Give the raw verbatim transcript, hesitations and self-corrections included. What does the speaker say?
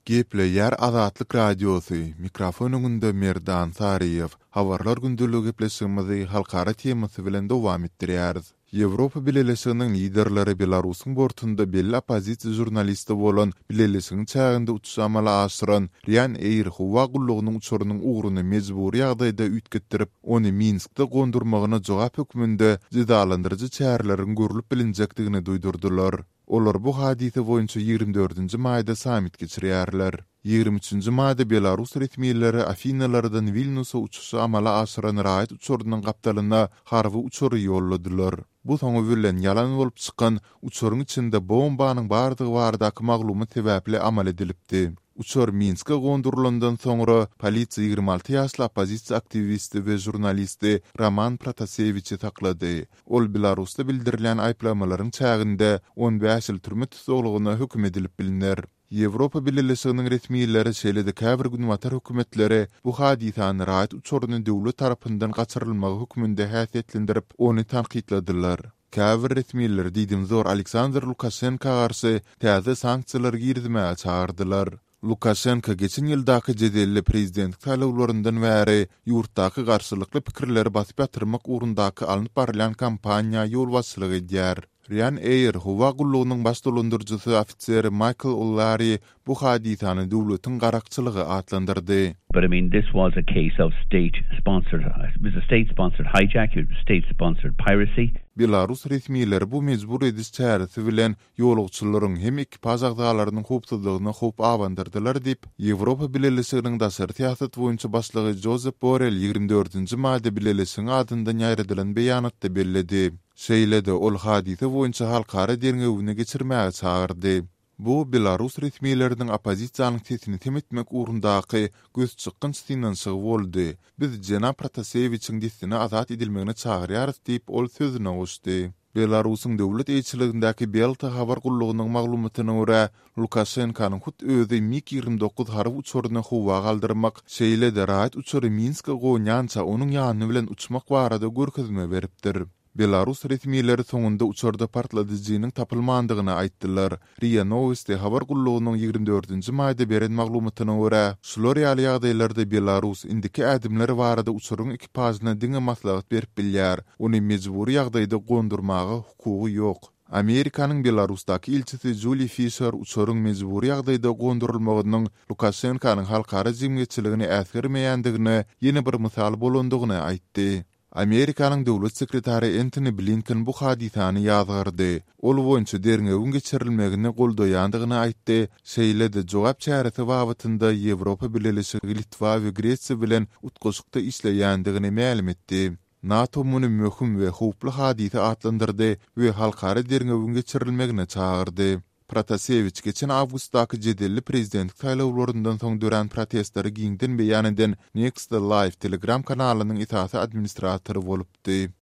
Geple yer Azatlyk Radiosu, mikrofonunda Merdan Sariyev, habarlar gündülüğü gepleşmesi halkara temasy bilen dowam etdirýäris. Ýewropa Birleşiginiň liderleri Belarusyň bortunda belli opozisiýa jurnalisti bolan Birleşigiň çäginde uçuş amaly aşyran Ryan Air howa gullugynyň uçurynyň ugruny mejburi ýagdaýda üýtgetdirip, ony Minskde gondurmagyna jogap hökmünde cezalandyrjy çärelerin görülip bilinjekdigini duýdurdylar. Olar bu hadise boýunça ýygrimi dördünji maýda samit geçirýärler. ýygrimi üçünji maýda Belarus resmiýetleri Afinalardan Vilniusa uçuşy amaly aşyran raýat uçurynyň gapdalyna harby uçury ýolladylar. Bu soňa bilen ýalan bolup çykan uçuryň içinde bombanyň bardygy bardaky maglumat sebäpli amal edilipdi. Uçur Minsk'e gondurulandan sonra polisiýa ýygrimi alty ýaşly opozisiýa aktivisti we jurnalisti Roman Protaseviçi taklady. Ol Belarusda bildirilen aýplamalaryň çäginde on beş ýyl türme tutulgyna hökm edilip bilinýär. Ýewropa Birleşiginiň resmiýetleri şeýlede käbir gün watar hökümetleri bu hadisany raýat uçuryny döwlet tarapyndan gaçyrylmagy hökmünde häsiýetlendirip, ony tanqidladylar. Käbir resmiýetleri diýdim zor Aleksandr Lukashenko garşy täze sanksiýalar girdimäge çağırdylar. Lukashenko geçen ýyldaky jedelli prezident taýlawlaryndan bäri ýurtdaky garşylykly pikirleri basyp ýatyrmak urundaky alınıp barılan kampaniýa ýol başçylygy edýär. Ryan Air howa gullugynyň baş dolandyrjysy ofiseri Michael O'Leary bu hadisany döwletiň garakçylygy atlandyrdy. But I mean, this was a case of state-sponsored, it was a state-sponsored hijack, it was state-sponsored piracy. Belarus resmiýetleri bu mejbur ediş çäresi bilen ýolugçylaryň hem ekipaj agdalarynyň howpsuzlygyna howp awandyrdylar diýip Ýewropa Birleşiginiň daşary siýasat boýunça başlygy Josep Borrell ýygrimi dördünji maýda Birleşigiň adyndan ýaýradylan beýanatda bellädi. Şeýlede ol hadise boýunça halkara derňewine geçirmäge çağırdy. Bu Belarus resmiýetleriniň opozisiýanyň sesini temetmek urundaky göz çykyn synanşygy boldy. Biz Jenna Protaseviçiň disini azat edilmegine çağırýarys diýip ol sözüne goşdy. Belarusyň döwlet eýçiligindäki Belta habar gullugynyň maglumatyna görä, Lukashenkonyň hut özi mig ýygrimi dokuz harby uçuryny howa galdyrmak, şeýlede raýat uçury Minsk'e goňança onuň ýanyny bilen uçmak barada görkezme beripdir. Belarus resmiýetleri soňunda uçurda partladyjynyň tapylmandygyny aýtdylar. Ria Novosti habar gullugynyň ýygrimi dördünji maýda beren maglumatyna görä, şular ýaly ýagdaýlarda Belarus indiki ädimleri barada uçuryň ekipazyna diňe maslahat berip bilýär. Ony mejburi ýagdaýda gondurmagy hukugy ýok. Amerikanyň Belarusdaky ilçisi Julie Fisher uçuryň mejburi ýagdaýda gondurulmagynyň Lukashenkonyň halkara jemgyýetçiligine äsirmeýändigini ýene bir mysal bolandygyny aýtdy. Amerikanyň döwlet sekretary Antony Blinken bu hadisany ýazgyrdy. Ol boýunça derňewin geçirilmegine goldaýandygyny aýtdy. Şeýlede jogap çäresi wagtynda Ýewropa Birleşigi Litwa we Gresiýa bilen utgaşykda işleýändigini ma'lum etdi. NATO muny möhüm we howply hadise atlandyrdy we halkara derňewin geçirilmegine çağırdy. Protaseviç geçen awgustdaky jedelli prezident taýlawlaryndan soň dören protestlary giňden beýan eden Next Live Telegram kanalynyň itaat administratory bolupdy.